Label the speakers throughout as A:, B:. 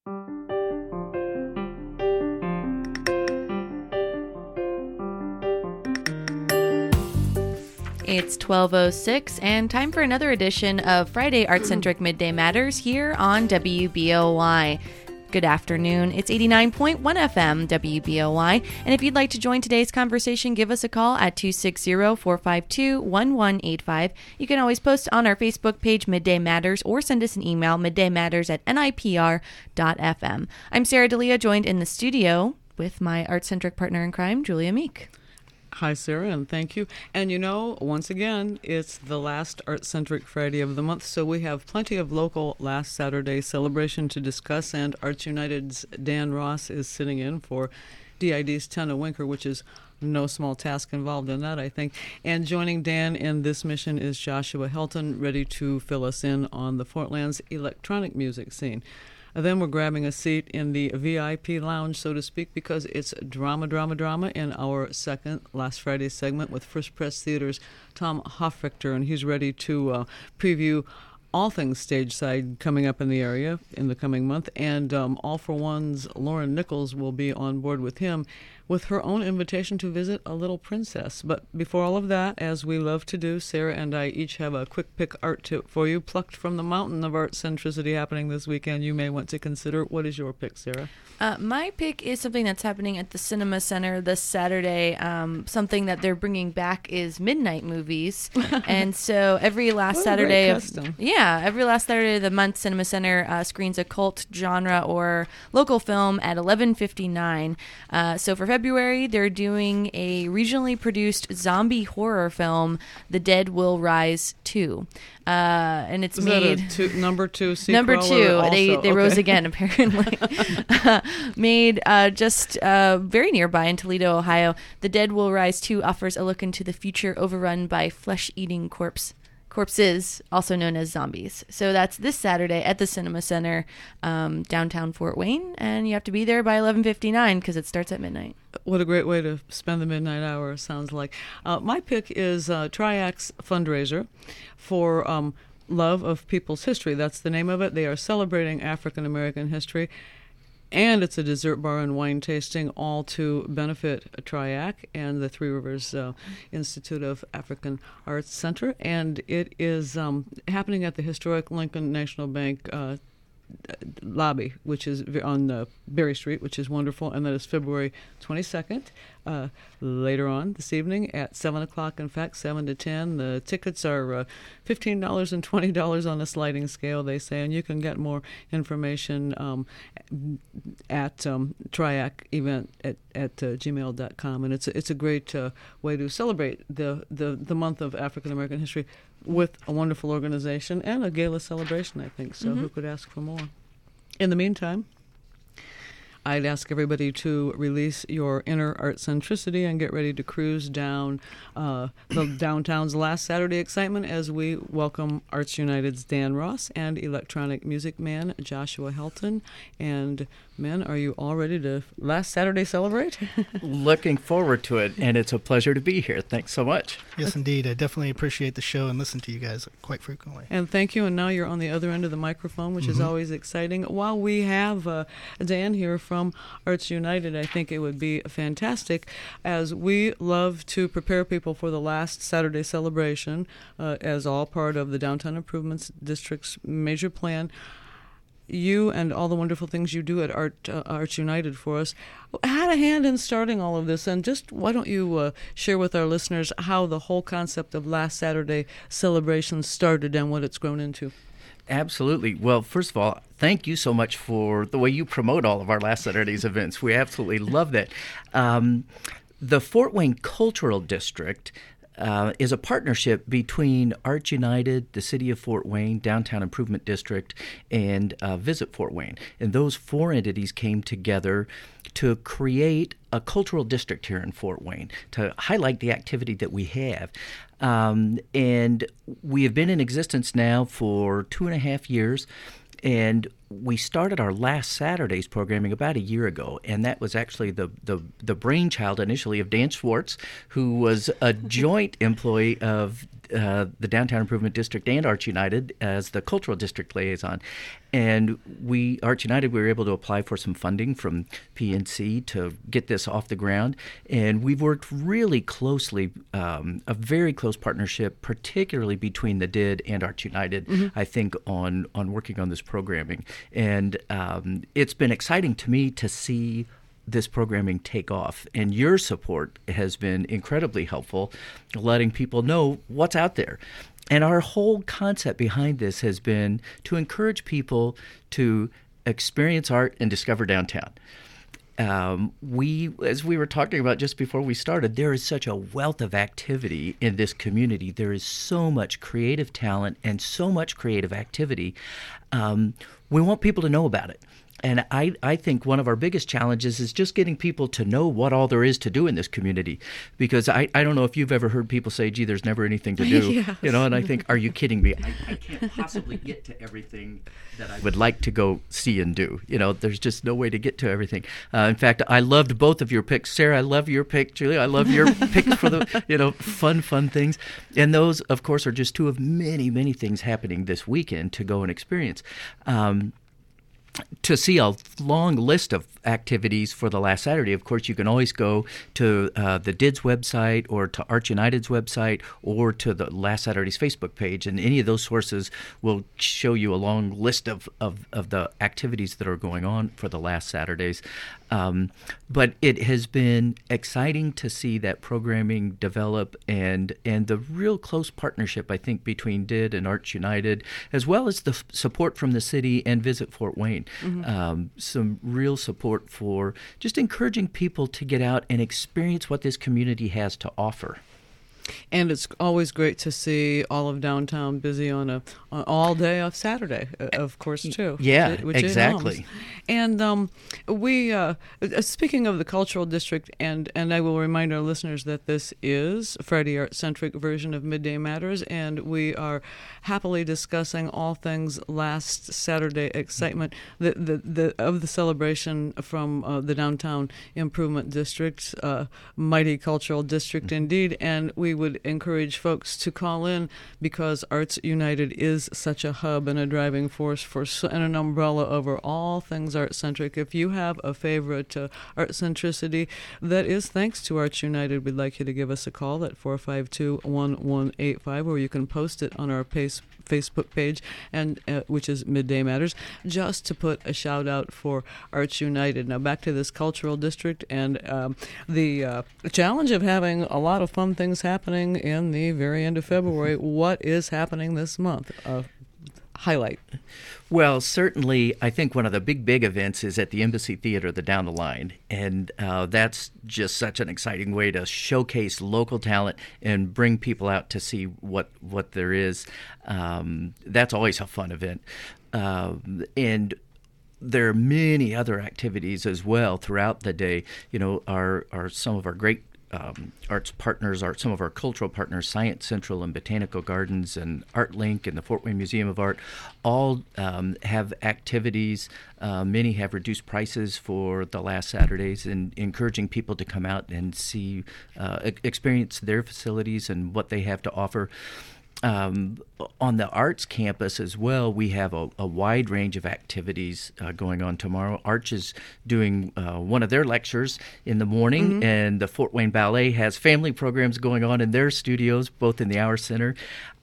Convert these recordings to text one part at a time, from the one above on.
A: It's 12:06 and time for another edition of Friday Art-Centric Midday Matters here on WBOY. Good afternoon. It's 89.1 FM WBOY. And if you'd like to join today's conversation, give us a call at 260-452-1185. You can always post on our Facebook page, Midday Matters, or send us an email, middaymatters@nipr.fm. I'm Sarah D'Elia, joined in the studio with my art-centric partner in crime, Julia Meek.
B: Hi, Sarah, and thank you. And once again, it's the last Art-Centric Friday of the month, so we have plenty of local last Saturday celebration to discuss, and Arts United's Dan Ross is sitting in for DID's Tenna Winker, which is no small task involved in that, I think. And joining Dan in this mission is Joshua Helton, ready to fill us in on the Fort Lands electronic music scene. Then we're grabbing a seat in the VIP lounge, so to speak, because it's drama in our second Last Friday segment with First Press Theater's Tom Hofrichter, and he's ready to preview all things stage side coming up in the area in the coming month. And All for One's Lauren Nichols will be on board with him with her own invitation to visit a little princess. But before all of that, as we love to do, Sarah and I each have a quick pick art tip for you, plucked from the mountain of art centricity happening this weekend you may want to consider. What is your pick, Sarah?
A: My pick is something that's happening at the Cinema Center this Saturday. Something that they're bringing back is midnight movies. And so every last Saturday of the month, Cinema Center screens a cult genre or local film at 11:59. So for February, they're doing a regionally produced zombie horror film, The Dead Will Rise 2. And it's
B: number two sequel?
A: Number two. They rose again, apparently. Made just very nearby in Toledo, Ohio. The Dead Will Rise 2 offers a look into the future overrun by flesh-eating corpses, also known as zombies. So that's this Saturday at the Cinema Center, downtown Fort Wayne, and you have to be there by 11:59 because it starts at midnight.
B: What a great way to spend the midnight hour, sounds like. My pick is Triac's fundraiser for Love of People's History. That's the name of it. They are celebrating African American history. And it's a dessert bar and wine tasting, all to benefit Triac and the Three Rivers Institute of African Arts Center. And it is happening at the historic Lincoln National Bank lobby, which is on Berry Street, which is wonderful. And that is February 22nd, later on this evening at 7 o'clock, in fact, 7 to 10. The tickets are $15 and $20 on a sliding scale, they say, and you can get more information at Triac event at gmail.com. And it's a great way to celebrate the month of African American history with a wonderful organization and a gala celebration, I think. So who could ask for more? In the meantime, I'd ask everybody to release your inner art centricity and get ready to cruise down the downtown's last Saturday excitement as we welcome Arts United's Dan Ross and electronic music man Joshua Helton. And men, are you all ready to last Saturday celebrate?
C: Looking forward to it, and it's a pleasure to be here. Thanks so much.
D: Yes, indeed. I definitely appreciate the show and listen to you guys quite frequently.
B: And thank you. And now you're on the other end of the microphone, which is always exciting. While we have Dan here from Arts United, I think it would be fantastic, as we love to prepare people for the last Saturday celebration as all part of the Downtown Improvements District's major plan. You and all the wonderful things you do at Arts United for us had a hand in starting all of this, and just why don't you share with our listeners how the whole concept of last Saturday celebration started and what it's grown into?
C: Absolutely. Well, first of all, thank you so much for the way you promote all of our last Saturday's events. We absolutely love that. The Fort Wayne Cultural District is a partnership between Arts United, the City of Fort Wayne, Downtown Improvement District, and Visit Fort Wayne. And those four entities came together to create a cultural district here in Fort Wayne to highlight the activity that we have. And we have been in existence now for 2.5 years. And we started our last Saturday's programming about a year ago, and that was actually the brainchild initially of Dan Schwartz, who was a joint employee of the Downtown Improvement District and Arts United as the Cultural District Liaison. And Arts United, we were able to apply for some funding from PNC to get this off the ground. And we've worked really closely, a very close partnership, particularly between the DID and Arts United, I think, on working on this programming. And it's been exciting to me to see this programming take off, and your support has been incredibly helpful, letting people know what's out there. And our whole concept behind this has been to encourage people to experience art and discover downtown. As we were talking about just before we started, there is such a wealth of activity in this community. There is so much creative talent and so much creative activity. We want people to know about it. And I think one of our biggest challenges is just getting people to know what all there is to do in this community. Because I don't know if you've ever heard people say, gee, there's never anything to do.
A: Yes.
C: And I think, are you kidding me? I can't possibly get to everything that I would like to go see and do. There's just no way to get to everything. In fact, I loved both of your picks. Sarah, I love your pick. Julia, I love your picks for the fun things. And those, of course, are just two of many, many things happening this weekend to go and experience. To see a long list of activities for the last Saturday, of course, you can always go to the DID's website or to Arts United's website or to the last Saturday's Facebook page, and any of those sources will show you a long list of the activities that are going on for the last Saturdays. But it has been exciting to see that programming develop and the real close partnership, I think, between DID and Arts United, as well as the support from the city and Visit Fort Wayne. Some real support for just encouraging people to get out and experience what this community has to offer.
B: And it's always great to see all of downtown busy on all day of Saturday, of course, too.
C: Yeah,
B: which
C: exactly.
B: And we, speaking of the Cultural District, and I will remind our listeners that this is a Friday art-centric version of Midday Matters, and we are happily discussing all things last Saturday excitement of the celebration from the Downtown Improvement District, mighty cultural district indeed, and we would encourage folks to call in because Arts United is such a hub and a driving force and an umbrella over all things art-centric. If you have a favorite art-centricity that is thanks to Arts United, we'd like you to give us a call at 452-1185, or you can post it on our Facebook page, and which is Midday Matters, just to put a shout out for Arts United. Now back to this cultural district and the challenge of having a lot of fun things happening in the very end of February. What is happening this month? Highlight.
C: Well, certainly, I think one of the big events is at the Embassy Theater, the Down the Line, and that's just such an exciting way to showcase local talent and bring people out to see what there is. That's always a fun event, and there are many other activities as well throughout the day. Are some of our great arts partners, some of our cultural partners, Science Central and Botanical Gardens and ArtLink and the Fort Wayne Museum of Art, all have activities. Many have reduced prices for the last Saturdays, and encouraging people to come out and see, experience their facilities and what they have to offer. On the arts campus as well, we have a wide range of activities going on tomorrow. Arch is doing one of their lectures in the morning, and the Fort Wayne Ballet has family programs going on in their studios, both in the Hour Center.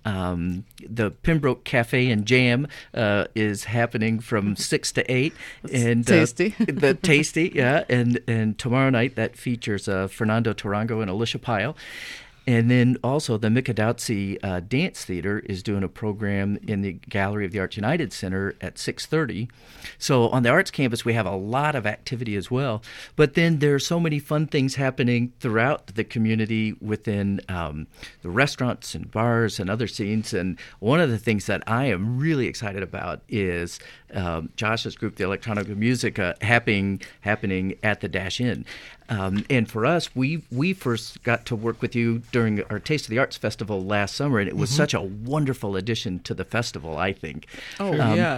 C: The Pembroke Cafe and Jam is happening from 6 to 8. And
B: tasty.
C: Tasty, yeah. And tomorrow night that features Fernando Tarango and Alicia Pyle. And then also the Mikadotsi Dance Theater is doing a program in the Gallery of the Arts United Center at 6:30. So on the arts campus, we have a lot of activity as well. But then there are so many fun things happening throughout the community within the restaurants and bars and other scenes. And one of the things that I am really excited about is Josh's group, the Electronic Music, happening at the Dash Inn. And for us, we first got to work with you during our Taste of the Arts Festival last summer, and it was such a wonderful addition to the festival, I think.
B: Oh, yes.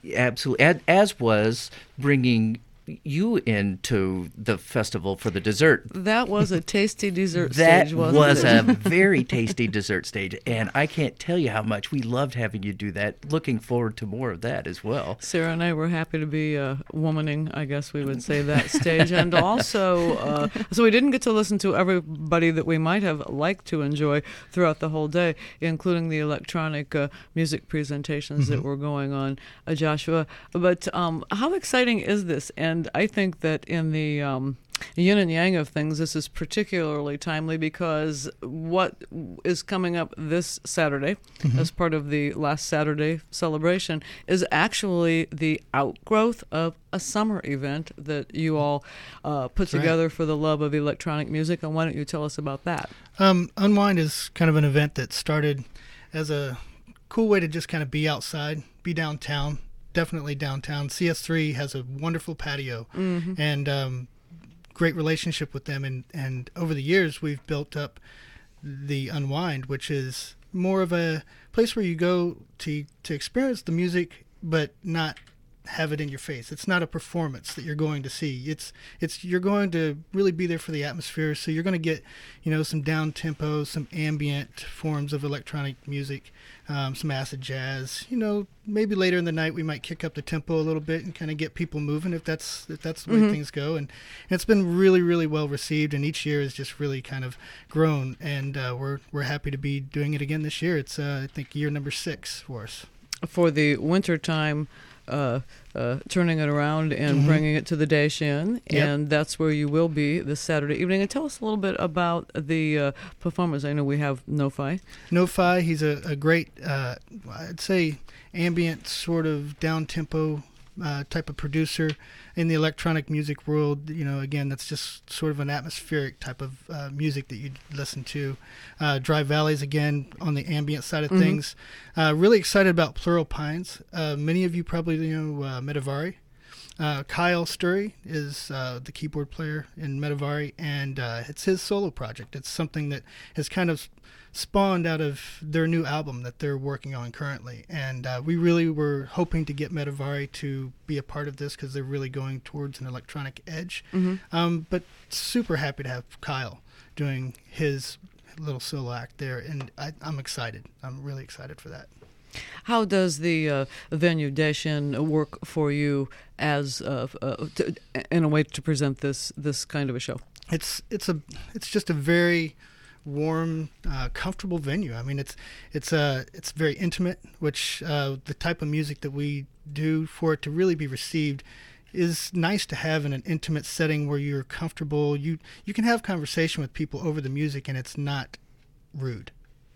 C: Absolutely. As was bringing you into the festival for the dessert.
B: That was a tasty dessert
C: That
B: stage, wasn't
C: was
B: it?
C: a very tasty dessert stage, and I can't tell you how much we loved having you do that. Looking forward to more of that as well.
B: Sarah and I were happy to be womaning, I guess we would say, that stage. And also, so we didn't get to listen to everybody that we might have liked to enjoy throughout the whole day, including the electronic music presentations that were going on, Joshua. But how exciting is this? And I think that in the yin and yang of things, this is particularly timely because what is coming up this Saturday as part of the last Saturday celebration is actually the outgrowth of a summer event that you all put together for the love of electronic music. And why don't you tell us about that?
D: Unwind is kind of an event that started as a cool way to just kind of be outside, be downtown. Definitely downtown. CS3 has a wonderful patio and great relationship with them. And over the years, we've built up the Unwind, which is more of a place where you go to experience the music, but not have it in your face. It's not a performance that you're going to see. It's you're going to really be there for the atmosphere. So you're going to get, some down tempo, some ambient forms of electronic music, some acid jazz. Maybe later in the night we might kick up the tempo a little bit and kind of get people moving if that's the way things go. And it's been really, really well received. And each year has just really kind of grown. And we're happy to be doing it again this year. It's I think year number 6 for us. For
B: the wintertime. Turning it around and bringing it to the Daishin, and that's where you will be this Saturday evening. And tell us a little bit about the performers. I know we have No-Fi. No-Fi,
D: he's a great, I'd say, ambient sort of down-tempo type of producer in the electronic music world. Again, that's just sort of an atmospheric type of music that you'd listen to. Dry Valleys, again, on the ambient side of things. Really excited about Plural Pines. Many of you probably know Metavari. Kyle Sturry is the keyboard player in Metavari, and it's his solo project. It's something that has kind of spawned out of their new album that they're working on currently. And we really were hoping to get Metavari to be a part of this because they're really going towards an electronic edge. But super happy to have Kyle doing his little solo act there, and I'm excited. I'm really excited for that.
B: How does the venue Daishin work for you as in a way to present this kind of a show?
D: It's just a very warm, comfortable venue. I mean, it's very intimate, which the type of music that we do for it to really be received is nice to have in an intimate setting where you're comfortable. You can have conversation with people over the music, and it's not rude,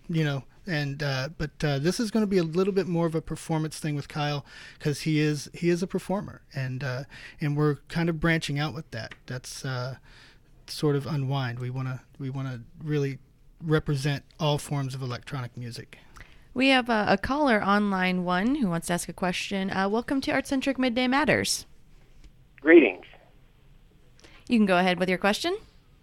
D: And but this is going to be a little bit more of a performance thing with Kyle because he is a performer, and we're kind of branching out with that. That's sort of Unwind. We want to really represent all forms of electronic music.
A: We have a caller on line 1 who wants to ask a question. Welcome to Art-Centric Midday Matters.
E: Greetings.
A: You can go ahead with your question.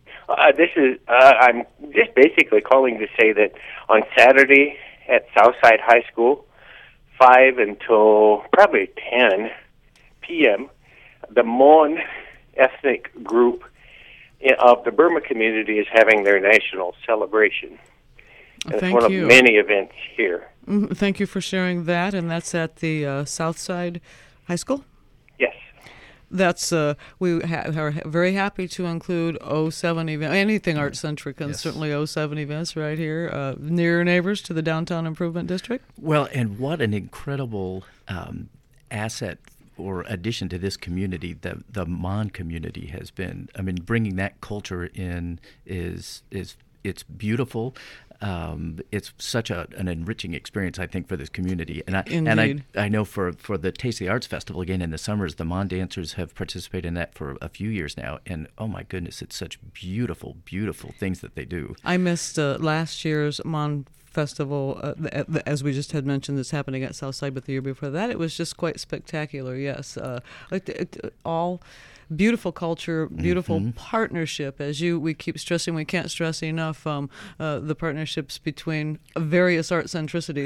E: I'm just basically calling to say that on Saturday at Southside High School, 5 until probably 10 p.m., the Mon ethnic group of the Burma community is having their national celebration. And it's one of many events here.
B: Thank you for sharing that, and that's at the Southside High School?
E: Yes.
B: That's we are very happy to include 07 events, anything art-centric, and certainly 07 events right here, near neighbors to the Downtown Improvement District.
C: Well, and what an incredible asset or addition to this community the Mon community has been. I mean, bringing that culture in is it's beautiful. It's such an enriching experience, I think, for this community. And I know for the Taste of the Arts Festival, again, in the summers, the Mon dancers have participated in that for a few years now. And, oh, my goodness, it's such beautiful, beautiful things that they do.
B: I missed last year's Mon Festival, as we just had mentioned, that's happening at Southside, but the year before that, it was just quite spectacular, yes. All beautiful culture, beautiful partnership. As we keep stressing, we can't stress enough the partnerships between various art centricities.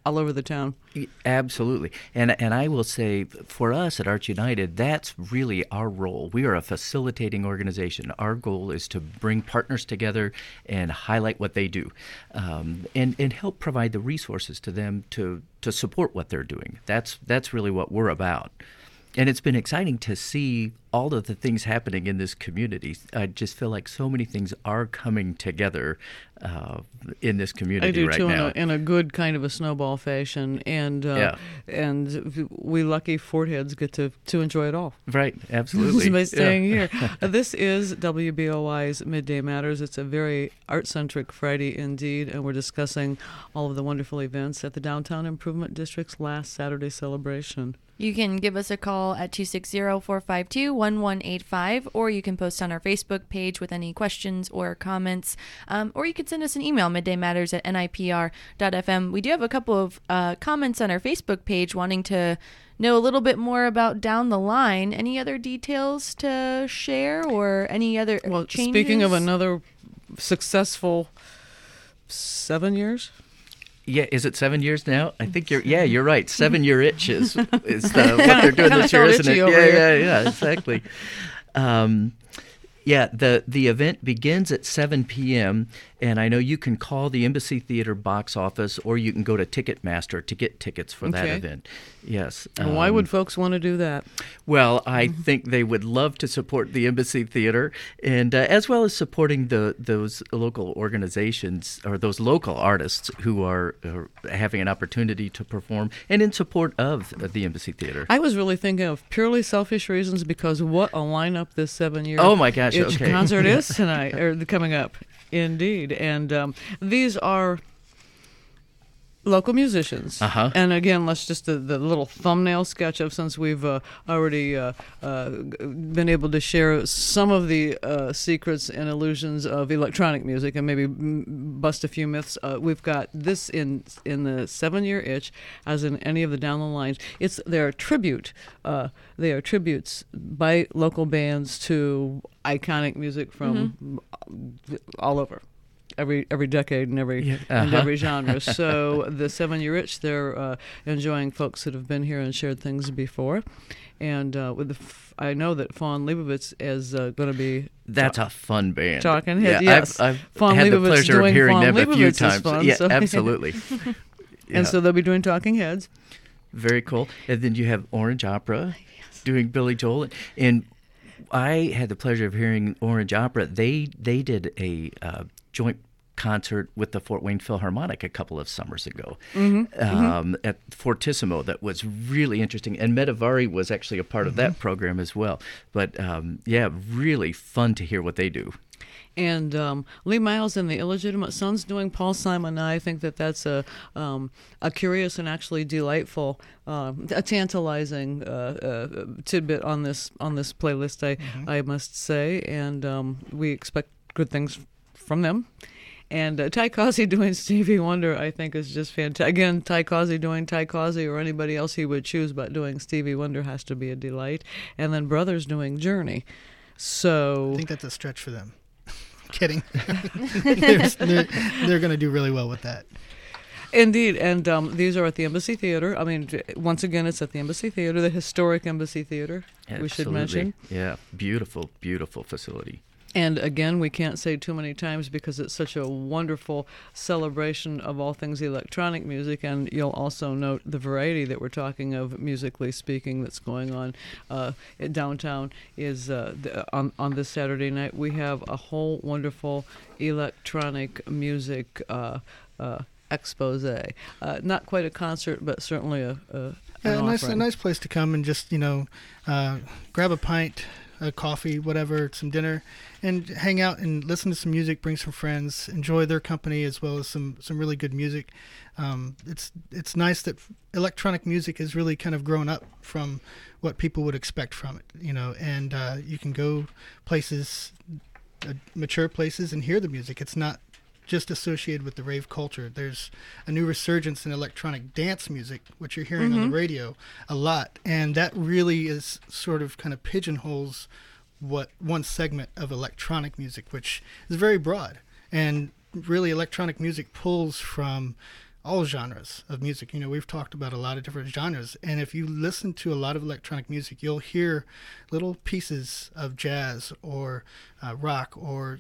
B: all over the town.
C: Absolutely. And I will say, for us at Arts United, that's really our role. We are a facilitating organization. Our goal is to bring partners together and highlight what they do, and help provide the resources to them to support what they're doing. That's really what we're about. And it's been exciting to see all of the things happening in this community. I just feel like so many things are coming together in this community right now.
B: I do too, in a good kind of a snowball fashion, and we lucky Fort Heads get to enjoy it all.
C: Right, absolutely.
B: By staying here. This is WBOI's Midday Matters. It's a very art-centric Friday indeed, and we're discussing all of the wonderful events at the Downtown Improvement District's last Saturday celebration.
A: You can give us a call at 260-452-1185, or you can post on our Facebook page with any questions or comments, or you could send us an email, middaymatters@nipr.fm. We do have a couple of comments on our Facebook page wanting to know a little bit more about Down the Line. Any other details to share, or any other changes?
B: Speaking of another successful 7 years?
C: Yeah, is it 7 years now? I think you're right. 7-year itch is what they're doing this year, isn't it? Yeah, exactly. The event begins at 7 p.m., and I know you can call the Embassy Theater box office, or you can go to Ticketmaster to get tickets for that event. Yes.
B: And why would folks want to do that?
C: Well, I think they would love to support the Embassy Theater, and as well as supporting those local organizations or those local artists who are having an opportunity to perform, and in support of the Embassy Theater.
B: I was really thinking of purely selfish reasons, because what a lineup this 7-year concert is tonight, or coming up. Indeed. And these are local musicians. And again, let's just the little thumbnail sketch of, since we've already been able to share some of the secrets and illusions of electronic music, and maybe bust a few myths. We've got this in the 7-year itch, as in any of the Down the Lines. They are tributes by local bands to iconic music from all over. Every decade and every genre. So the 7-year itch, they're enjoying folks that have been here and shared things before. And I know that Fawn Leibovitz is going to be...
C: That's a fun band.
B: Talking Heads, yes.
C: I've had the pleasure of hearing them a few times.
B: Fun,
C: yeah, absolutely.
B: And so they'll be doing Talking Heads.
C: Very cool. And then you have Orange Opera doing Billy Joel. And I had the pleasure of hearing Orange Opera. They did a joint concert with the Fort Wayne Philharmonic a couple of summers ago at Fortissimo. That was really interesting. And Metavari was actually a part of that program as well. But really fun to hear what they do.
B: And Lee Miles and the Illegitimate Sons doing Paul Simon. I think that's a curious and actually delightful, a tantalizing tidbit on this playlist. I must say, and we expect good things from them. And Ty Causey doing Stevie Wonder, I think, is just fantastic. Again, Ty Causey doing Ty Causey, or anybody else he would choose, but doing Stevie Wonder has to be a delight. And then Brothers doing Journey. So
D: I think that's a stretch for them. Kidding. They're going to do really well with that.
B: Indeed, and these are at the Embassy Theater. I mean, once again, it's at the Embassy Theater, the historic Embassy Theater, we should mention.
C: Yeah, beautiful, beautiful facility.
B: And again, we can't say too many times, because it's such a wonderful celebration of all things electronic music, and you'll also note the variety that we're talking of, musically speaking, that's going on at downtown. Is on this Saturday night, we have a whole wonderful electronic music expose. Not quite a concert, but certainly a
D: nice place to come and just grab a pint, a coffee, whatever, some dinner, and hang out and listen to some music, bring some friends, enjoy their company, as well as some really good music. It's nice that electronic music has really kind of grown up from what people would expect from it, and you can go places, mature places, and hear the music. It's not just associated with the rave culture. There's a new resurgence in electronic dance music, which you're hearing on the radio a lot, and that really is sort of kind of pigeonholes what one segment of electronic music, which is very broad. And really, electronic music pulls from all genres of music. We've talked about a lot of different genres, and if you listen to a lot of electronic music, you'll hear little pieces of jazz or rock or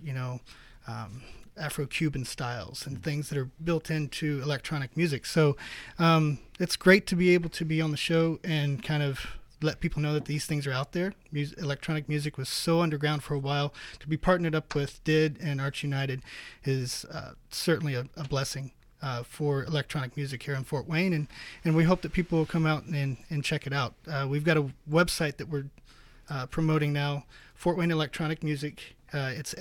D: Afro-Cuban styles and things that are built into electronic music. So it's great to be able to be on the show and kind of let people know that these things are out there. Electronic music was so underground for a while. To be partnered up with DID and Arts United is certainly a blessing for electronic music here in Fort Wayne, and we hope that people will come out and check it out. We've got a website that we're promoting now, Fort Wayne Electronic Music. It's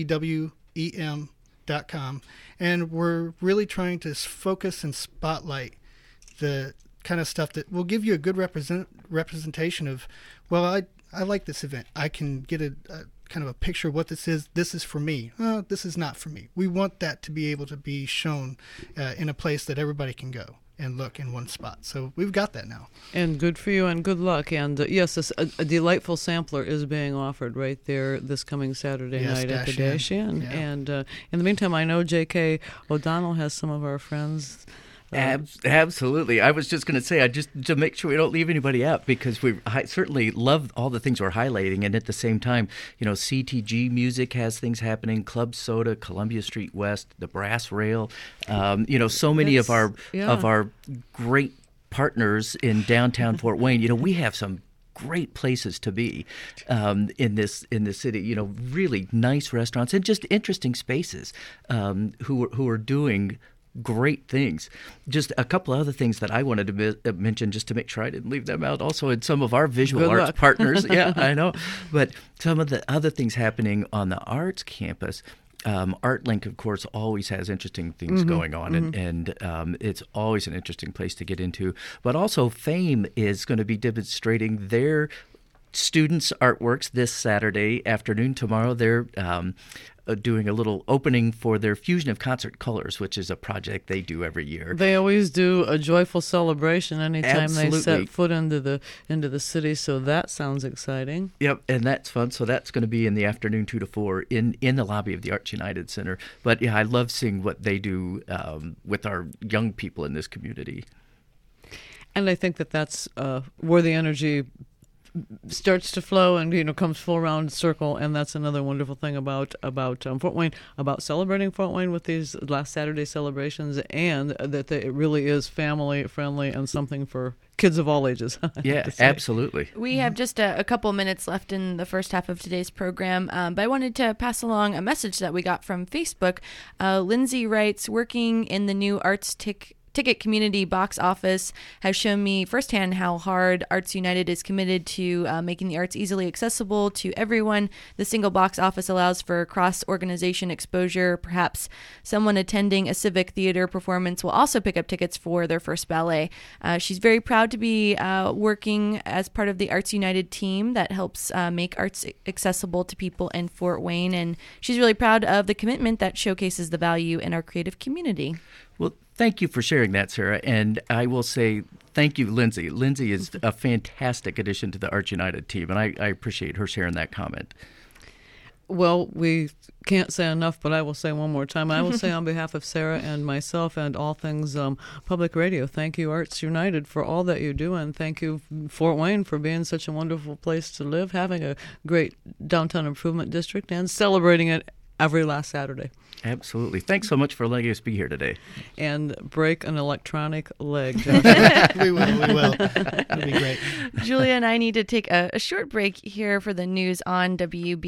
D: ftwem.com, and we're really trying to focus and spotlight the kind of stuff that will give you a good representation of, well, I like this event. I can get a kind of a picture of what this is. This is for me. This is not for me. We want that to be able to be shown in a place that everybody can go and look in one spot. So we've got that now.
B: And good for you and good luck. And yes, a delightful sampler is being offered right there this coming Saturday night at the Dash Inn. Yeah. And in the meantime, I know J.K. O'Donnell has some of our friends.
C: Absolutely. I was just going to say, just to make sure we don't leave anybody out, because we certainly love all the things we're highlighting, and at the same time, CTG Music has things happening, Club Soda, Columbia Street West, the Brass Rail, so many of our great partners in downtown Fort Wayne. We have some great places to be in this city. Really nice restaurants and just interesting spaces who are doing great things. Just a couple of other things that I wanted to mention, just to make sure I didn't leave them out. Also, in some of our visual arts partners. Yeah, I know. But some of the other things happening on the arts campus. ArtLink, of course, always has interesting things going on, and it's always an interesting place to get into. But also, Fame is going to be demonstrating their students' artworks this Saturday afternoon. Tomorrow, they're doing a little opening for their Fusion of Concert Colors, which is a project they do every year.
B: They always do a joyful celebration anytime they set foot into the city, so that sounds exciting.
C: Yep, and that's fun. So that's going to be in the afternoon, 2 to 4, in the lobby of the Arts United Center. But yeah, I love seeing what they do with our young people in this community.
B: And I think that's where the energy starts to flow and comes full round circle, and that's another wonderful thing about Fort Wayne, about celebrating Fort Wayne with these last Saturday celebrations, and that it really is family friendly and something for kids of all ages.
C: Yeah, absolutely.
A: We have just a couple minutes left in the first half of today's program, but I wanted to pass along a message that we got from Facebook. Lindsay writes, working in the new Arts Ticket community box office has shown me firsthand how hard Arts United is committed to making the arts easily accessible to everyone. The single box office allows for cross-organization exposure. Perhaps someone attending a civic theater performance will also pick up tickets for their first ballet. She's very proud to be working as part of the Arts United team that helps make arts accessible to people in Fort Wayne, and she's really proud of the commitment that showcases the value in our creative community.
C: Well, thank you for sharing that, Sarah. And I will say thank you, Lindsay. Lindsay is a fantastic addition to the Arts United team, and I appreciate her sharing that comment.
B: Well, we can't say enough, but I will say one more time. I will say on behalf of Sarah and myself and all things public radio, thank you, Arts United, for all that you do, and thank you, Fort Wayne, for being such a wonderful place to live, having a great downtown improvement district, and celebrating it every last Saturday.
C: Absolutely. Thanks so much for letting us be here today.
B: And break an electronic leg.
D: We will. It'll be great.
A: Julia and I need to take a short break here for the news on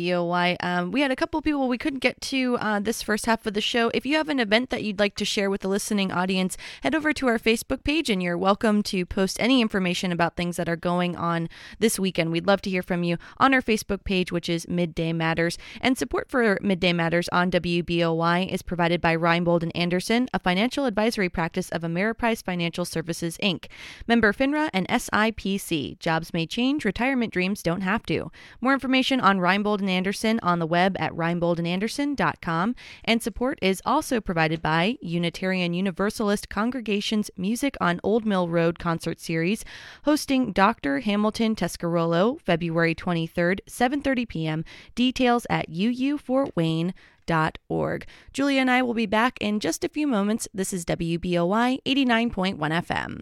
A: WBOY. We had a couple of people we couldn't get to this first half of the show. If you have an event that you'd like to share with the listening audience, head over to our Facebook page, and you're welcome to post any information about things that are going on this weekend. We'd love to hear from you on our Facebook page, which is Midday Matters. And support for Midday Matters on WBOY is provided by Reinbold & Anderson, a financial advisory practice of Ameriprise Financial Services, Inc. Member FINRA and SIPC. Jobs may change, retirement dreams don't have to. More information on Reinbold & Anderson on the web at reinboldandanderson.com. And support is also provided by Unitarian Universalist Congregation's Music on Old Mill Road concert series, hosting Dr. Hamilton Tescarolo, February 23rd, 7:30 p.m. Details at uufortwayne.com. fortwayne.org. Julia and I will be back in just a few moments. This is WBOY 89.1 FM.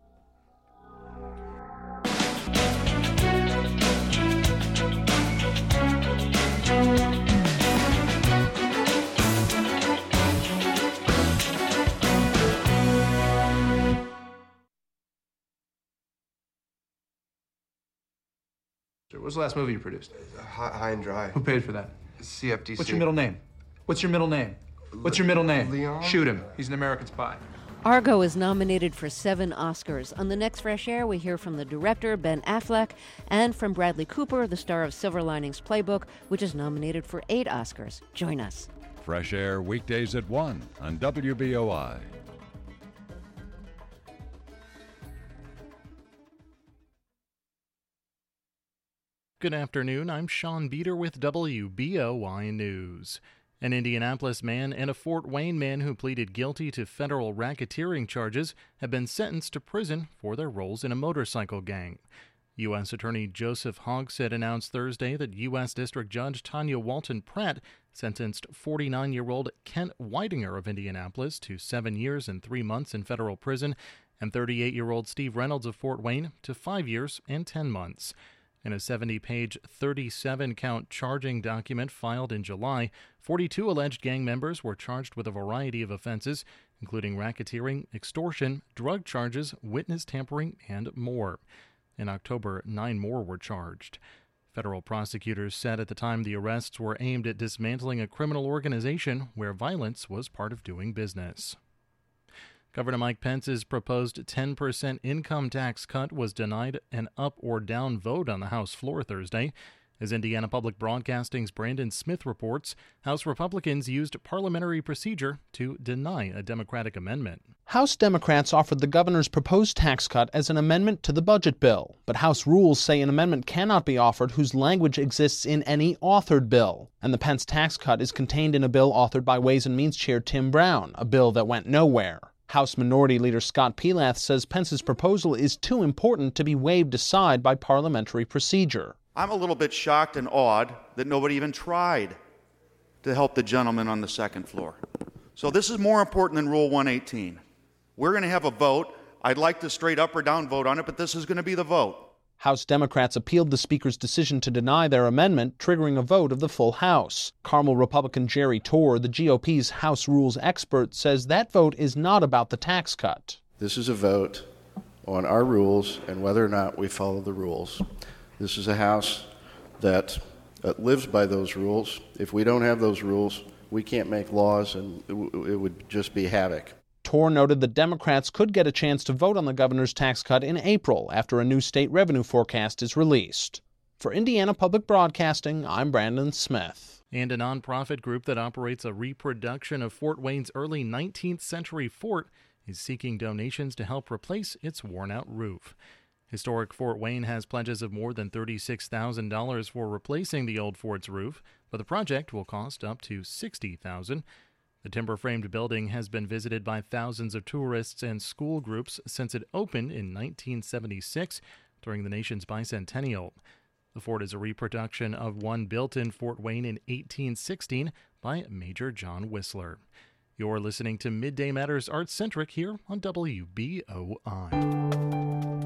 F: What was the last movie you produced?
G: High and Dry.
F: Who paid for that?
G: CFTC.
F: What's your middle name? What's your middle name? What's your middle name?
G: Leon?
F: Shoot him. He's an American spy.
H: Argo is nominated for 7 Oscars. On the next Fresh Air, we hear from the director, Ben Affleck, and from Bradley Cooper, the star of Silver Linings Playbook, which is nominated for 8 Oscars. Join us.
I: Fresh Air weekdays at 1 on WBOI.
J: Good afternoon, I'm Sean Beater with WBOY News. An Indianapolis man and a Fort Wayne man who pleaded guilty to federal racketeering charges have been sentenced to prison for their roles in a motorcycle gang. U.S. Attorney Joseph Hogshead announced Thursday that U.S. District Judge Tanya Walton Pratt sentenced 49-year-old Kent Whitinger of Indianapolis to 7 years and 3 months in federal prison and 38-year-old Steve Reynolds of Fort Wayne to 5 years and 10 months. In a 70-page, 37-count charging document filed in July, 42 alleged gang members were charged with a variety of offenses, including racketeering, extortion, drug charges, witness tampering, and more. In October, 9 more were charged. Federal prosecutors said at the time the arrests were aimed at dismantling a criminal organization where violence was part of doing business. Governor Mike Pence's proposed 10% income tax cut was denied an up or down vote on the House floor Thursday. As Indiana Public Broadcasting's Brandon Smith reports, House Republicans used parliamentary procedure to deny a Democratic amendment.
K: House Democrats offered the governor's proposed tax cut as an amendment to the budget bill, but House rules say an amendment cannot be offered whose language exists in any authored bill. And the Pence tax cut is contained in a bill authored by Ways and Means Chair Tim Brown, a bill that went nowhere. House Minority Leader Scott Pelath says Pence's proposal is too important to be waved aside by parliamentary procedure.
L: I'm a little bit shocked and awed that nobody even tried to help the gentleman on the second floor. So this is more important than Rule 118. We're going to have a vote. I'd like to straight up or down vote on it, but this is going to be the vote.
K: House Democrats appealed the Speaker's decision to deny their amendment, triggering a vote of the full House. Carmel Republican Jerry Torr, the GOP's House rules expert, says that vote is not about the tax cut.
M: This is a vote on our rules and whether or not we follow the rules. This is a House that lives by those rules. If we don't have those rules, we can't make laws, and it would just be havoc.
K: Torr noted the Democrats could get a chance to vote on the governor's tax cut in April after a new state revenue forecast is released. For Indiana Public Broadcasting, I'm Brandon Smith.
J: And a nonprofit group that operates a reproduction of Fort Wayne's early 19th century fort is seeking donations to help replace its worn-out roof. Historic Fort Wayne has pledges of more than $36,000 for replacing the old fort's roof, but the project will cost up to $60,000. The timber-framed building has been visited by thousands of tourists and school groups since it opened in 1976 during the nation's bicentennial. The fort is a reproduction of one built in Fort Wayne in 1816 by Major John Whistler. You're listening to Midday Matters Arts Centric here on WBOI.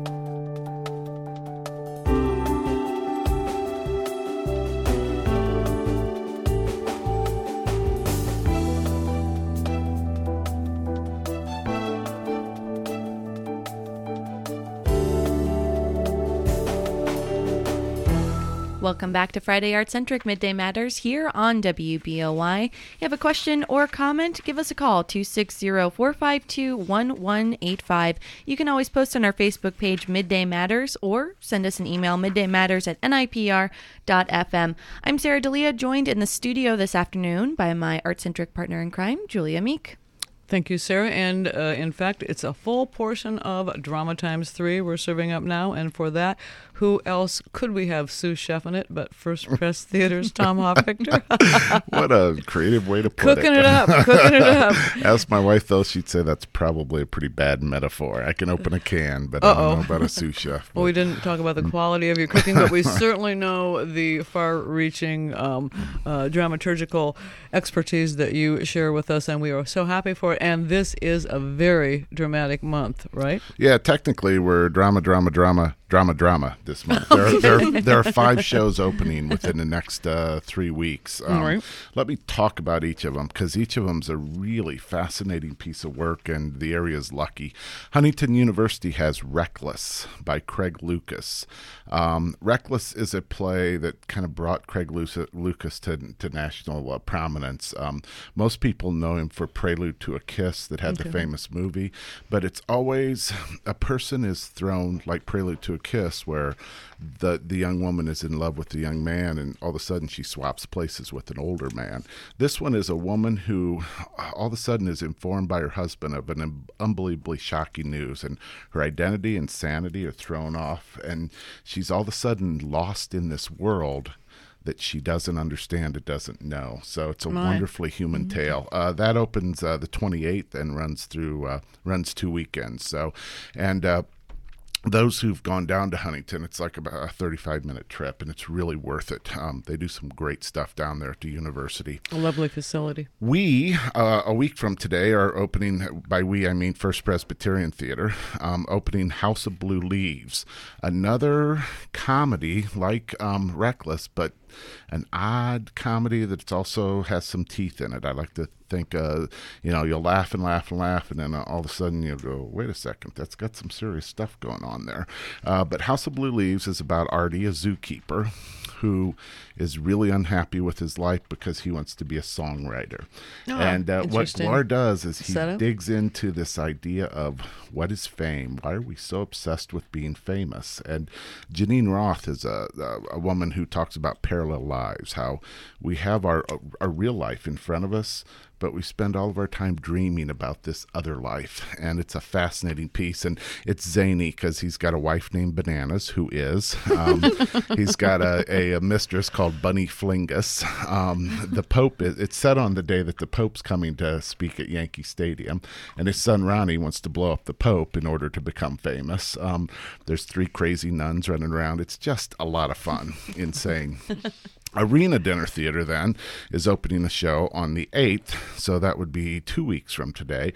A: Welcome back to Friday Art Centric Midday Matters here on WBOY. You have a question or comment? Give us a call, 260-452-1185. You can always post on our Facebook page, Midday Matters, or send us an email, middaymatters@nipr.fm. I'm Sarah D'Elia, joined in the studio this afternoon by my Art Centric partner in crime, Julia Meek.
B: Thank you, Sarah. And in fact, it's a full portion of Drama Times 3 we're serving up now. And for that, who else could we have sous chef in it but First Press Theater's Tom Hoff-Victor?
N: What a creative way to put
B: Cooking it up.
N: Ask my wife, though, she'd say that's probably a pretty bad metaphor. I can open a can, but I don't know about a sous chef.
B: Well, we didn't talk about the quality of your cooking, but we certainly know the far-reaching dramaturgical expertise that you share with us, and we are so happy for it. And this is a very dramatic month, right?
N: Yeah, technically we're drama this month. There are 5 shows opening within the next 3 weeks.
B: Right.
N: Let me talk about each of them, because each of them is a really fascinating piece of work, and the area is lucky. Huntington University has Reckless by Craig Lucas. Reckless is a play that kind of brought Craig Lucas to national prominence. Most people know him for Prelude to a Kiss that had the famous movie, but it's always a person is thrown, like Prelude to a Kiss, where the young woman is in love with the young man, and all of a sudden she swaps places with an older man. This one is a woman who all of a sudden is informed by her husband of an unbelievably shocking news, and her identity and sanity are thrown off, and she's all of a sudden lost in this world that she doesn't understand, it doesn't know. So it's a wonderfully human tale. That opens the 28th and runs 2 weekends. So, and those who've gone down to Huntington, it's like about a 35-minute trip, and it's really worth it. They do some great stuff down there at the university.
B: A lovely facility.
N: We, a week from today, are opening, by we I mean First Presbyterian Theater, opening House of Blue Leaves, another comedy like Reckless, but an odd comedy that also has some teeth in it. I like to think, you'll laugh and laugh and laugh, and then all of a sudden you'll go, wait a second, that's got some serious stuff going on there. But House of Blue Leaves is about Artie, a zookeeper, who is really unhappy with his life because he wants to be a songwriter. And what Laura does is he digs into this idea of what is fame? Why are we so obsessed with being famous? And Janine Roth is a woman who talks about parallel lives, how we have our real life in front of us, but we spend all of our time dreaming about this other life. And it's a fascinating piece. And it's zany because he's got a wife named Bananas, who is. He's got a mistress called Bunny Flingus. The Pope, it's set on the day that the Pope's coming to speak at Yankee Stadium. And his son Ronnie wants to blow up the Pope in order to become famous. There's 3 crazy nuns running around. It's just a lot of fun, insane. Arena Dinner Theater, then, is opening a show on the 8th, so that would be 2 weeks from today,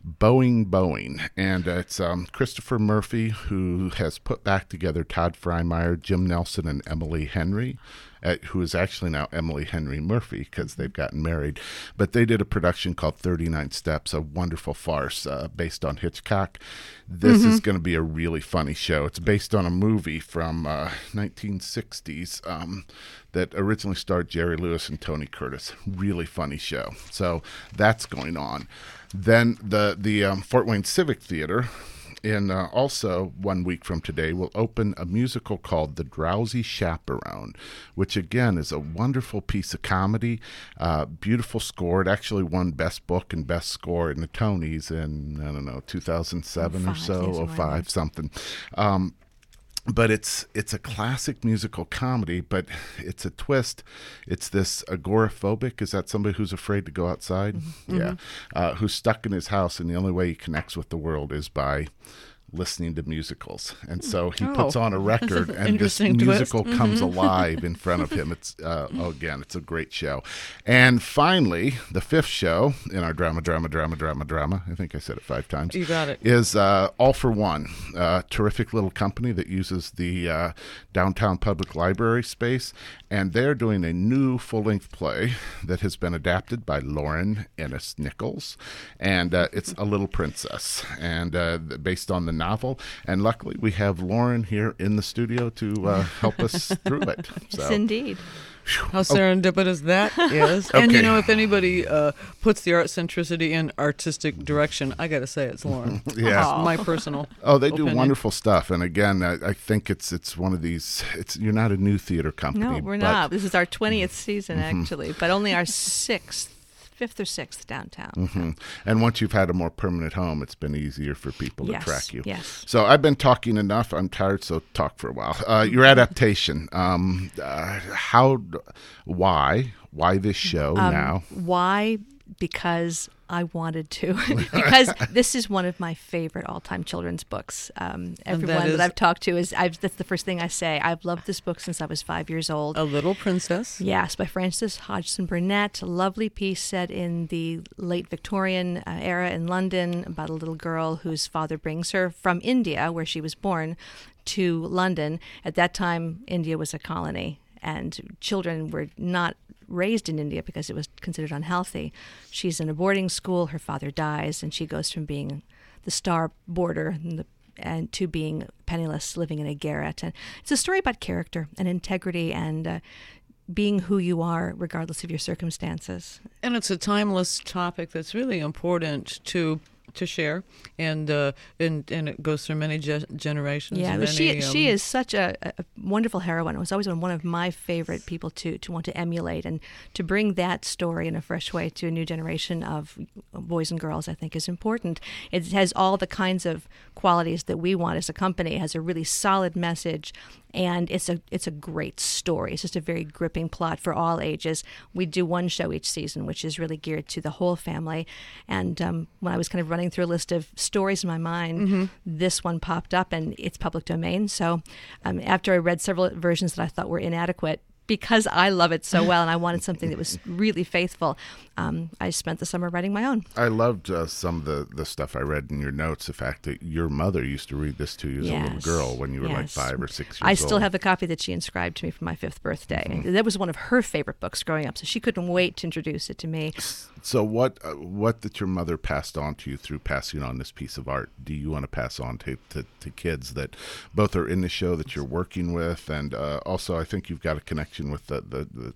N: Boeing. And it's Christopher Murphy, who has put back together Todd Freimeyer, Jim Nelson, and Emily Henry, who is actually now Emily Henry Murphy because they've gotten married. But they did a production called 39 Steps, a wonderful farce based on Hitchcock. This is going to be a really funny show. It's based on a movie from 1960s that originally starred Jerry Lewis and Tony Curtis. Really funny show. So that's going on. Then the Fort Wayne Civic Theater, also 1 week from today, will open a musical called The Drowsy Chaperone, which again is a wonderful piece of comedy, beautiful score. It actually won Best Book and Best Score in the Tonys in, 2007 or so, 05, something. But it's a classic musical comedy, but it's a twist. It's this agoraphobic. Is that somebody who's afraid to go outside? Mm-hmm. Yeah. Who's stuck in his house, and the only way he connects with the world is by listening to musicals. And so he puts on a record, and this musical comes alive in front of him. It's again, it's a great show. And finally, the 5th show in our drama, I think I said it 5 times.
B: You got it.
N: Is All for One, a terrific little company that uses the downtown public library space, and they're doing a new full-length play that has been adapted by Lauren Ennis Nichols, and it's A Little Princess, and based on the novel. And luckily, we have Lauren here in the studio to help us through it. So.
O: Yes, indeed.
B: How serendipitous that is.
N: Okay.
B: And, if anybody puts the art centricity in artistic direction, I got to say it's Lauren.
N: Yeah.
B: That's my personal
N: they
B: opinion.
N: do wonderful stuff. And again, I think it's one of these, you're not a new theater company.
O: No, we're not. This is our 20th season, actually, but only our 6th 5th or 6th downtown.
N: Mm-hmm. And once you've had a more permanent home, it's been easier for people to track you.
O: Yes.
N: So I've been talking enough. I'm tired, so talk for a while. Your adaptation. Why this show now?
O: Why? Because I wanted to. Because this is one of my favorite all-time children's books. Everyone that I've talked to that's the first thing I say. I've loved this book since I was 5 years old.
B: A Little Princess.
O: Yes, by Frances Hodgson Burnett. A lovely piece set in the late Victorian era in London about a little girl whose father brings her from India, where she was born, to London. At that time, India was a colony, and children were not raised in India because it was considered unhealthy. She's in a boarding school. Her father dies, and she goes from being the star boarder and to being penniless, living in a garret. And it's a story about character and integrity and being who you are, regardless of your circumstances.
B: And it's a timeless topic that's really important to share, and it goes through many generations.
O: Yeah, but she is such a wonderful heroine. It was always one of my favorite people to want to emulate, and to bring that story in a fresh way to a new generation of boys and girls, I think is important. It has all the kinds of qualities that we want as a company. It has a really solid message, and it's a great story. It's just a very gripping plot for all ages. We do one show each season, which is really geared to the whole family. And when I was kind of running through a list of stories in my mind, this one popped up, and it's public domain. So after I read several versions that I thought were inadequate, because I love it so well and I wanted something that was really faithful, I spent the summer writing my own.
N: I loved some of the stuff I read in your notes, the fact that your mother used to read this to you as a little girl when you were like 5 or 6 years old.
O: I still have the copy that she inscribed to me for my 5th birthday. Mm-hmm. That was one of her favorite books growing up, so she couldn't wait to introduce it to me.
N: So what did your mother pass on to you through passing on this piece of art do you want to pass on to kids that both are in the show that you're working with, and also I think you've got a connection with the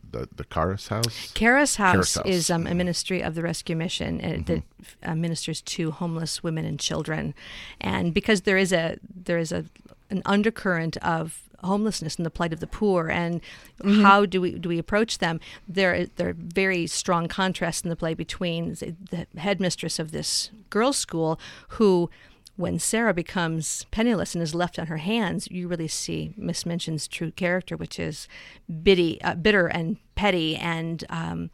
N: Karas House?
O: Karas House is a ministry of the Rescue Mission that ministers to homeless women and children, and because there is an undercurrent of homelessness and the plight of the poor, and how do we approach them? There are very strong contrasts in the play between the headmistress of this girls' school, who, when Sarah becomes penniless and is left on her hands, you really see Miss Minchin's true character, which is bitter and petty, and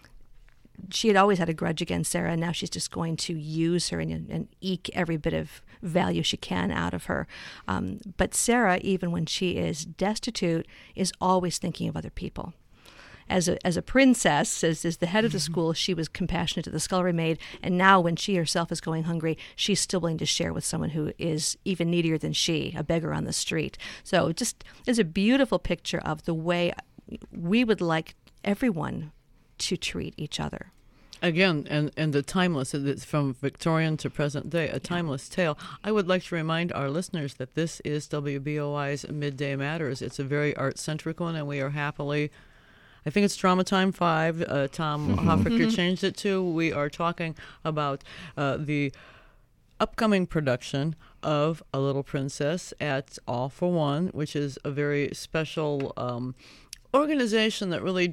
O: she had always had a grudge against Sarah, and now she's just going to use her and eke every bit of value she can out of her. But Sarah, even when she is destitute, is always thinking of other people. As a princess, as the head of the school, she was compassionate to the scullery maid, and now when she herself is going hungry, she's still willing to share with someone who is even needier than she, a beggar on the street. So just is a beautiful picture of the way we would like everyone to treat each other.
B: Again, and the timeless, it's from Victorian to present day, a timeless tale. I would like to remind our listeners that this is WBOI's Midday Matters. It's a very art-centric one, and we are happily, I think it's Drama Time 5, Tom Hofricker changed it to. We are talking about the upcoming production of A Little Princess at All for One, which is a very special organization that really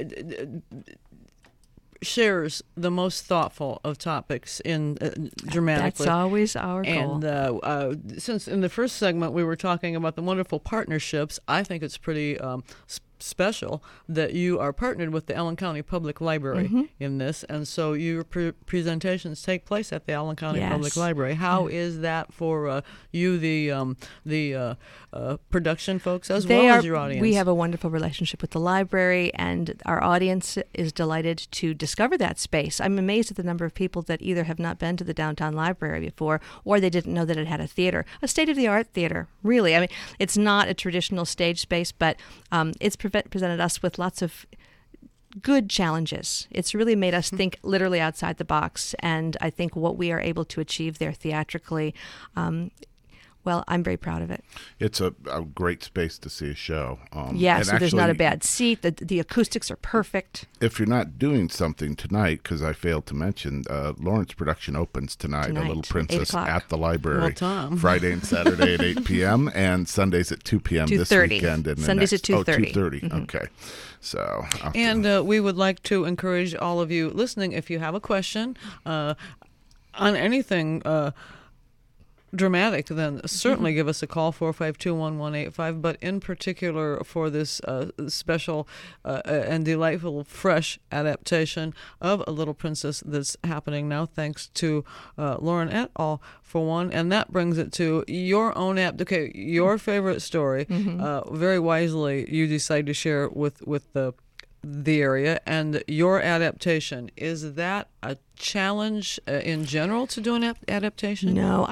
B: shares the most thoughtful of topics in dramatically.
O: That's always our goal.
B: And since in the first segment we were talking about the wonderful partnerships, I think it's pretty special that you are partnered with the Allen County Public Library in this, and so your presentations take place at the Allen County Public Library. How is that for you, the production folks, as well as your audience?
O: We have a wonderful relationship with the library, and our audience is delighted to discover that space. I'm amazed at the number of people that either have not been to the downtown library before, or they didn't know that it had a theater, a state-of-the-art theater, really. I mean, it's not a traditional stage space, but it's presented us with lots of good challenges. It's really made us think literally outside the box, and I think what we are able to achieve there theatrically well, I'm very proud of it.
N: It's a great space to see a show.
O: So there's not a bad seat. The acoustics are perfect.
N: If you're not doing something tonight, because I failed to mention, Lauren's production opens tonight, A Little Princess at the library. Friday and Saturday at 8 p.m. and Sundays at 2 p.m. this weekend. And
O: Sundays at 2:30.
N: 2:30. Mm-hmm. Okay. So.
B: And we would like to encourage all of you listening, if you have a question on anything dramatic, then certainly give us a call, 452-1185. But in particular for this special and delightful, fresh adaptation of A Little Princess that's happening now, thanks to Lauren et al. For one, and that brings it to your own your favorite story. Very wisely, you decide to share with the area, and your adaptation, is that a challenge in general to do an adaptation?
O: No.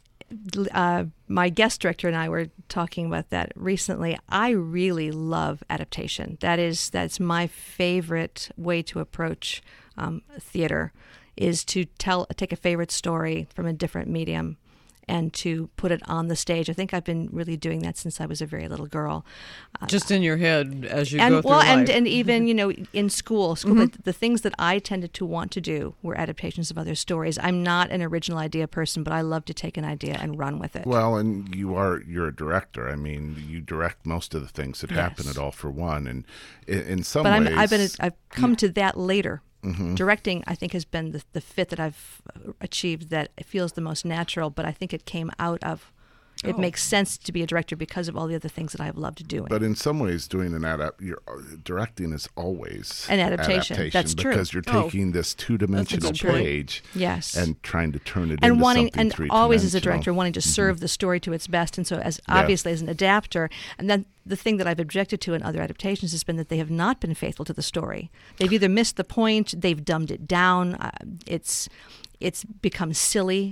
O: My guest director and I were talking about that recently. I really love adaptation. That's my favorite way to approach theater, is to take a favorite story from a different medium and to put it on the stage. I think I've been really doing that since I was a very little girl.
B: Just in your head as you go through life.
O: And even, in school, the things that I tended to want to do were adaptations of other stories. I'm not an original idea person, but I love to take an idea and run with it.
N: Well, and you're a director. I mean, you direct most of the things that happen at All for One, and in some ways...
O: I've come to that later. Directing, I think, has been the fit that I've achieved that it feels the most natural, but I think it came out of, it makes sense to be a director because of all the other things that I've loved doing.
N: But in some ways, doing directing is always
O: an adaptation. That's true.
N: Because you're taking this two-dimensional page and trying to turn it into something three-dimensional.
O: And always as a director, wanting to serve the story to its best. And so obviously as an adapter, and then the thing that I've objected to in other adaptations has been that they have not been faithful to the story. They've either missed the point, they've dumbed it down, it's become silly.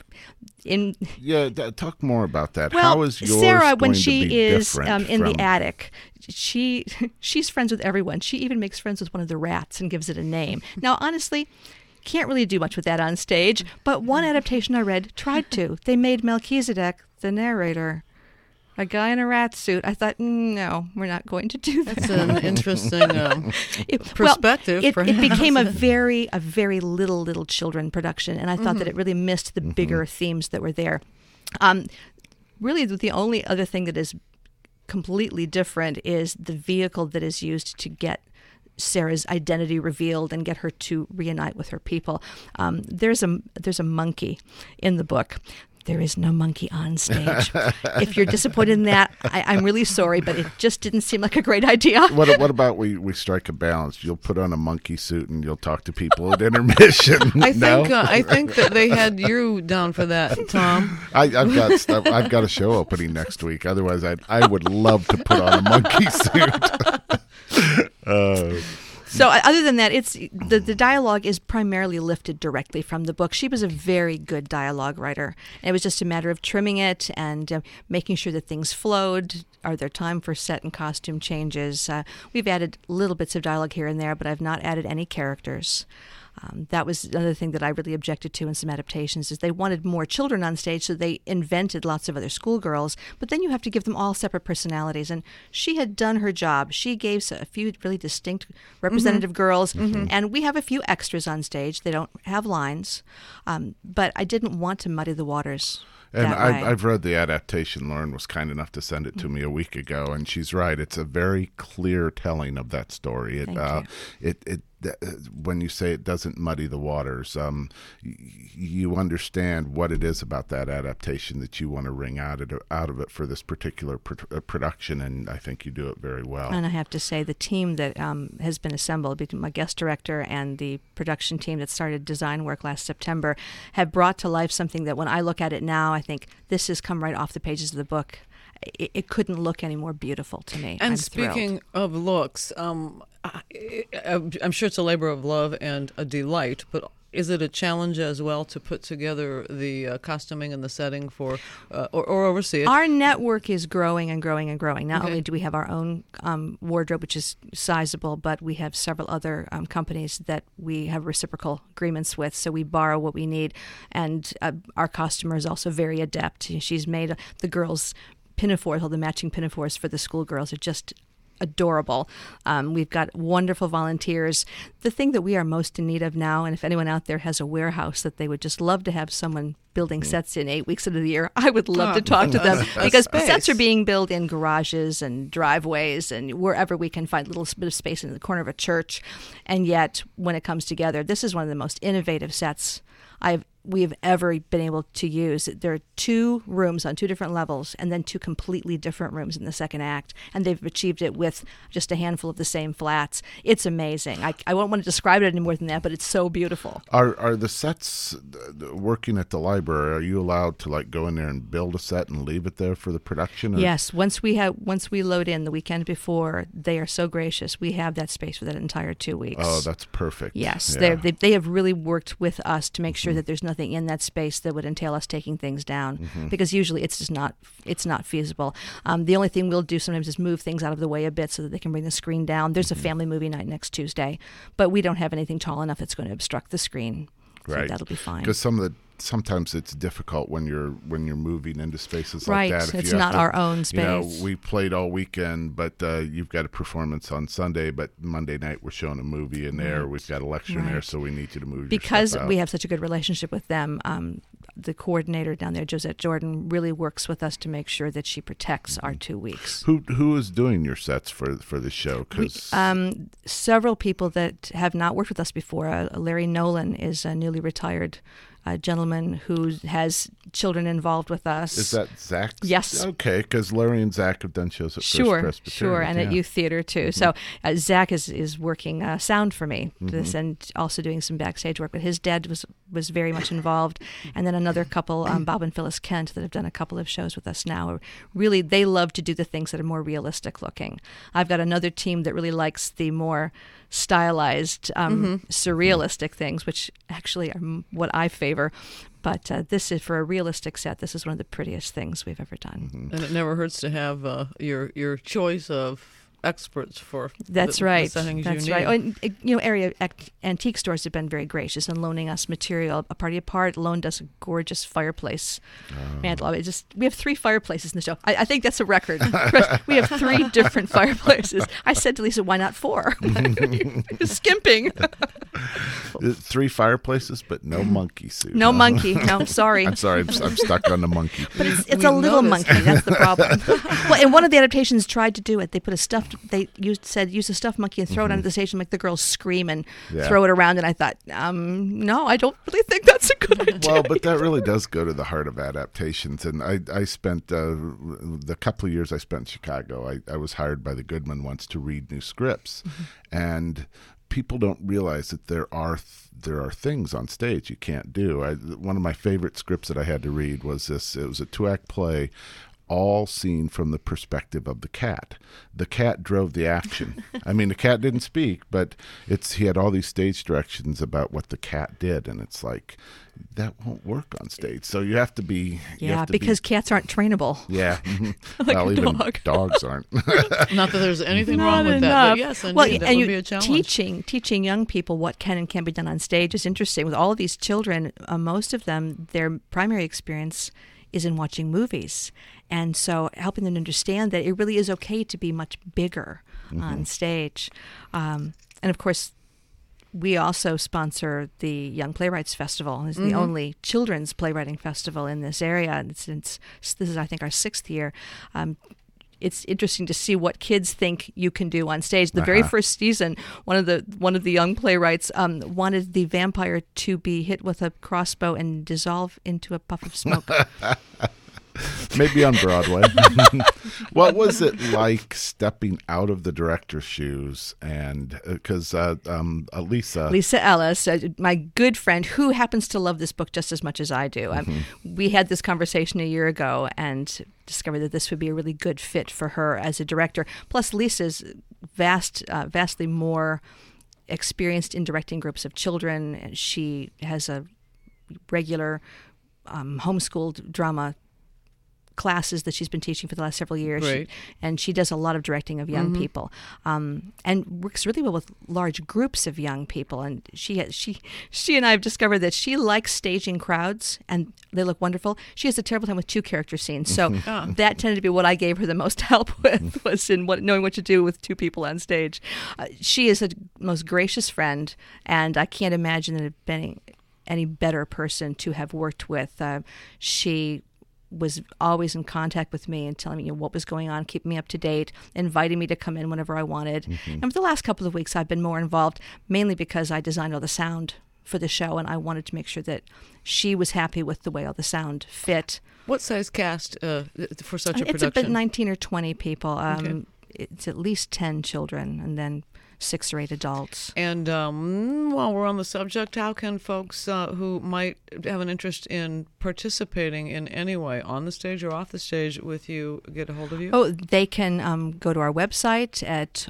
N: Talk more about that.
O: Well,
N: how is yours
O: Sarah,
N: going
O: when
N: to
O: she
N: be
O: is
N: different
O: in
N: from...
O: the attic, she's friends with everyone. She even makes friends with one of the rats and gives it a name. Now, honestly, can't really do much with that on stage, but one adaptation I read tried to. They made Melchizedek the narrator. A guy in a rat suit. I thought, no, we're not going to do that.
B: That's an interesting perspective.
O: It became a very little children production, and I thought that it really missed the bigger themes that were there. Really, the only other thing that is completely different is the vehicle that is used to get Sarah's identity revealed and get her to reunite with her people. There's a monkey in the book. There is no monkey on stage. If you're disappointed in that, I'm really sorry, but it just didn't seem like a great idea.
N: What about we strike a balance? You'll put on a monkey suit and you'll talk to people at intermission.
B: I think that they had you down for that, Tom.
N: I've got a show opening next week. Otherwise, I would love to put on a monkey suit.
O: So other than that, it's the dialogue is primarily lifted directly from the book. She was a very good dialogue writer. And it was just a matter of trimming it and making sure that things flowed. Are there time for set and costume changes? We've added little bits of dialogue here and there, but I've not added any characters. That was another thing that I really objected to in some adaptations, is they wanted more children on stage, so they invented lots of other schoolgirls, but then you have to give them all separate personalities. And she had done her job. She gave a few really distinct representative girls, and we have a few extras on stage. They don't have lines, but I didn't want to muddy the waters.
N: And I've read the adaptation. Lauren was kind enough to send it to me a week ago, and she's right. It's a very clear telling of that story. When you say it doesn't muddy the waters, you understand what it is about that adaptation that you want to wring out of it for this particular production, and I think you do it very well.
O: And I have to say, the team that has been assembled between my guest director and the production team that started design work last September have brought to life something that when I look at it now, I think this has come right off the pages of the book. It couldn't look any more beautiful to me.
B: And
O: I'm
B: speaking
O: thrilled.
B: of looks, I'm sure it's a labor of love and a delight, but Is it a challenge as well to put together the costuming and the setting for, or oversee it?
O: Our network is growing and growing and growing. Not only do we have our own wardrobe, which is sizable, but we have several other companies that we have reciprocal agreements with, so we borrow what we need. And our costumer is also very adept. She's made the girls' pinafores, all the matching pinafores for the schoolgirls are just adorable. We've got wonderful volunteers. The thing that we are most in need of now, and if anyone out there has a warehouse that they would just love to have someone building sets in 8 weeks of the year, I would love to talk to them, because sets are being built in garages and driveways and wherever we can find a little bit of space in the corner of a church. And yet, when it comes together, this is one of the most innovative sets we've ever been able to use. There are 2 rooms on 2 different levels and then 2 completely different rooms in the second act, and they've achieved it with just a handful of the same flats. It's amazing. I won't want to describe it any more than that, but it's so beautiful.
N: Are the sets working at the library? Are you allowed to like go in there and build a set and leave it there for the production? Or?
O: Yes. Once we load in the weekend before, they are so gracious. We have that space for that entire 2 weeks.
N: Oh, that's perfect.
O: Yes,
N: yeah.
O: they have really worked with us to make sure that there's nothing in that space that would entail us taking things down, because usually it's just not feasible. The only thing we'll do sometimes is move things out of the way a bit so that they can bring the screen down. There's a family movie night next Tuesday, but we don't have anything tall enough that's going to obstruct the screen. So that'll be fine.
N: Because sometimes it's difficult when you're moving into spaces
O: right.
N: like that.
O: It's not our own space.
N: We played all weekend, but you've got a performance on Sunday, but Monday night we're showing a movie in there. Right. We've got a lecture in there, so we need you to move
O: because
N: your stuff out.
O: We have such a good relationship with them. The coordinator down there, Josette Jordan, really works with us to make sure that she protects our 2 weeks.
N: Who is doing your sets for the show? 'Cause
O: several people that have not worked with us before. Larry Nolan is a newly retired gentleman who has children involved with us.
N: Is that Zach?
O: Yes.
N: Okay, because Larry and Zach have done shows at First Presbyterian.
O: Sure, and at Youth Theater too. So Zach is working sound for me, this, and also doing some backstage work. But his dad was very much involved, and then another couple, Bob and Phyllis Kent, that have done a couple of shows with us now. Really, they love to do the things that are more realistic looking. I've got another team that really likes the more stylized, surrealistic things, which actually are what I favor. But this is, for a realistic set, this is one of the prettiest things we've ever done.
B: And it never hurts to have your choice of experts for
O: That's
B: the
O: right.
B: settings
O: That's
B: you need.
O: right. And, area antique stores have been very gracious in loaning us material. A Party Apart loaned us a gorgeous fireplace mantle. We have 3 fireplaces in the show. I think that's a record. We have 3 different fireplaces. I said to Lisa, why not 4? Skimping.
N: 3 fireplaces, but no monkey suit.
O: No monkey. No, sorry.
N: I'm sorry. I'm stuck on the monkey.
O: But it's a little monkey. That's the problem. Well, and one of the adaptations tried to do it. They put a stuffed. They use a stuffed monkey and throw it onto the stage and make the girls scream and throw it around. And I thought, no, I don't really think that's a good idea.
N: Well, but that really does go to the heart of adaptations. And I spent the couple of years I spent in Chicago. I was hired by the Goodman once to read new scripts, and people don't realize that there are things on stage you can't do. One of my favorite scripts that I had to read was this. It was a 2-act play, all seen from the perspective of the cat. The cat drove the action. I mean, the cat didn't speak, but he had all these stage directions about what the cat did, and it's like, that won't work on stage. So you have to be...
O: because cats aren't trainable.
N: Yeah.
O: Like
N: well, even
O: dog.
N: Dogs aren't.
B: Not that there's anything wrong with that, but yes, indeed, that would be a challenge.
O: Teaching young people what can and can't be done on stage is interesting. With all of these children, most of them, their primary experience is in watching movies. And so helping them understand that it really is okay to be much bigger on stage. And of course, we also sponsor the Young Playwrights Festival. It's the only children's playwriting festival in this area. And this is, I think, our 6th year. It's interesting to see what kids think you can do on stage. The very first season, one of the young playwrights wanted the vampire to be hit with a crossbow and dissolve into a puff of smoke.
N: Maybe on Broadway. What was it like stepping out of the director's shoes? And because Lisa
O: Ellis, my good friend, who happens to love this book just as much as I do, we had this conversation a year ago and discovered that this would be a really good fit for her as a director. Plus, Lisa's vastly more experienced in directing groups of children. She has a regular homeschooled drama classes that she's been teaching for the last several years.
B: Great.
O: And she does a lot of directing of young people, and works really well with large groups of young people. And she and I have discovered that she likes staging crowds, and they look wonderful. She has a terrible time with 2 character scenes, so that tended to be what I gave her the most help with, was in knowing what to do with 2 people on stage. She is a most gracious friend, and I can't imagine there being any better person to have worked with. She was always in contact with me and telling me what was going on, keeping me up to date, inviting me to come in whenever I wanted. And for the last couple of weeks, I've been more involved, mainly because I designed all the sound for the show, and I wanted to make sure that she was happy with the way all the sound fit.
B: What size cast for such a production?
O: It's about 19 or 20 people. It's at least 10 children, and then 6 or 8 adults.
B: And while we're on the subject, how can folks who might have an interest in participating in any way, on the stage or off the stage with you, get a hold of you?
O: Oh, they can go to our website at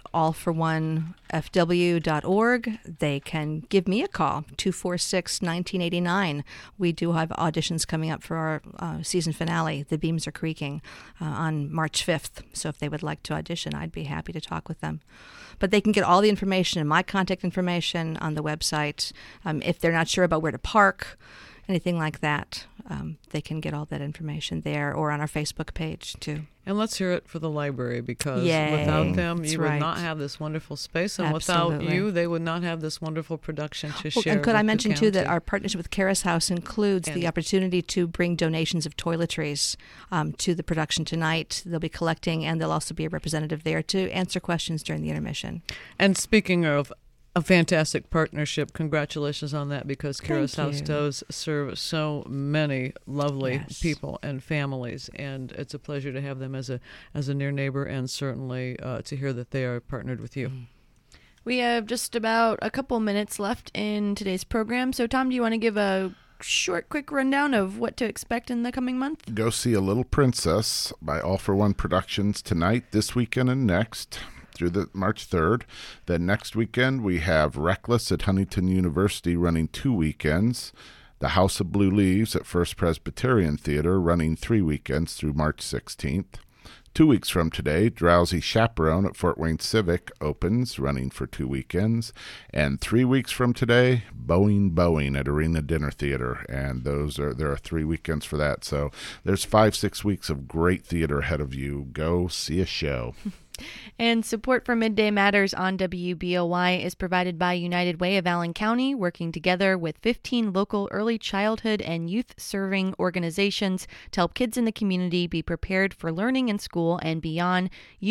O: allforonefw.org. They can give me a call, 246-1989. We do have auditions coming up for our season finale, The Beams Are Creaking, on March 5th. So if they would like to audition, I'd be happy to talk with them. But they can get all the information and my contact information on the website. If they're not sure about where to park, anything like that, they can get all that information there or on our Facebook page too.
B: And let's hear it for the library, because
O: Yay.
B: Without them,
O: That's
B: you
O: right.
B: would not have this wonderful space, and
O: Absolutely.
B: without you, they would not have this wonderful production to share.
O: And could I
B: with
O: mention
B: the
O: too that
B: county.
O: our partnership with Karis House includes the opportunity to bring donations of toiletries to the production tonight. They'll be collecting, and there'll also be a representative there to answer questions during the intermission.
B: And speaking of a fantastic partnership, congratulations on that, because Karis House does serve so many lovely people and families, and it's a pleasure to have them as a near neighbor, and certainly to hear that they are partnered with you.
A: We have just about a couple minutes left in today's program. So, Tom, do you want to give a short, quick rundown of what to expect in the coming month?
N: Go see A Little Princess by All for One Productions tonight, this weekend, and next, through the March 3rd. Then next weekend, we have Reckless at Huntington University running 2 weekends. The House of Blue Leaves at First Presbyterian Theater running 3 weekends through March 16th. 2 weeks from today, Drowsy Chaperone at Fort Wayne Civic opens, running for 2 weekends. And 3 weeks from today, Boeing at Arena Dinner Theater. And there are 3 weekends for that. So there's 5-6 weeks of great theater ahead of you. Go see a show.
A: And support for Midday Matters on WBOY is provided by United Way of Allen County, working together with 15 local early childhood and youth serving organizations to help kids in the community be prepared for learning in school and beyond.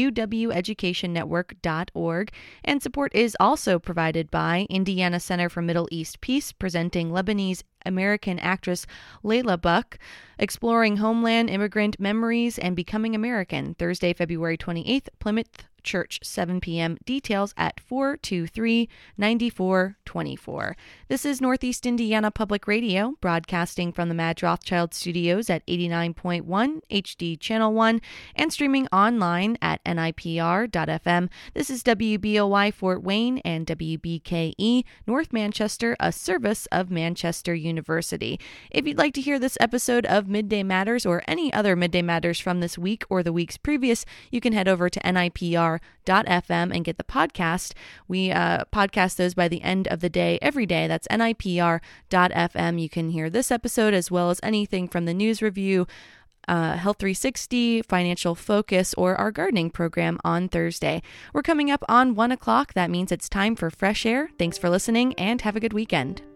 A: UWEducationnetwork.org. And support is also provided by Indiana Center for Middle East Peace, presenting Lebanese American actress Layla Buck, exploring homeland, immigrant memories, and becoming American. Thursday, February 28th, Plymouth Church, 7 p.m. Details at 423-9424. This is Northeast Indiana Public Radio, broadcasting from the Madge Rothschild Studios at 89.1 HD Channel 1 and streaming online at nipr.fm. This is WBOY Fort Wayne and WBKE North Manchester, a service of Manchester University. If you'd like to hear this episode of Midday Matters or any other Midday Matters from this week or the weeks previous, you can head over to nipr.fm and get the podcast. We podcast those by the end of the day every day. That's nipr.fm. You can hear this episode as well as anything from the News Review, Health 360, Financial Focus, or our gardening program on Thursday. We're coming up on 1 o'clock. That means it's time for fresh air. Thanks for listening and have a good weekend.